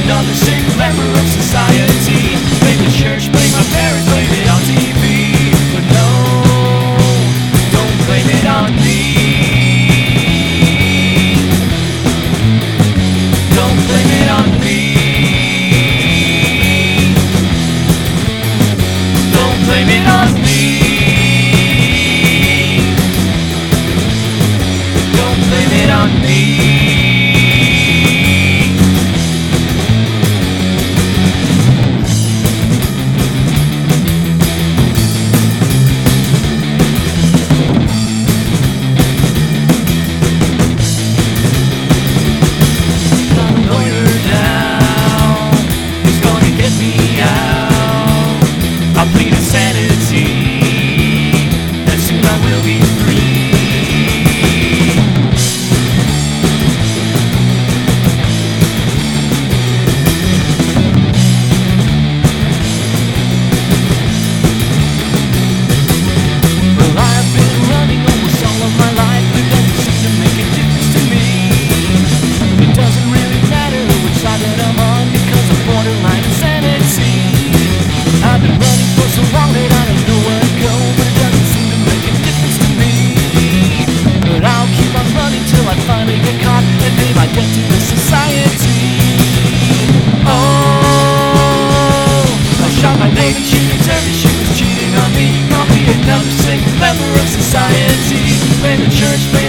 another single member of society. Blame the church, blame my parents, blame it on TV. But no, don't blame it on me. Don't blame it on me. Don't blame it on me. Don't blame it on me. I plead insanity, and soon I will be free. Well, I've been running almost all of my life, but it doesn't seem to make a difference to me. It doesn't really matter which side that I'm on, because I'm borderline insanity. I've been running for so long that I don't know where to go, but it doesn't seem to make a difference to me. But I'll keep on running till I finally get caught and pay my debt to this society. Oh, I shot my lady, she deserved it, she was cheating on me. I'll be another single member of society. Blame the church, blame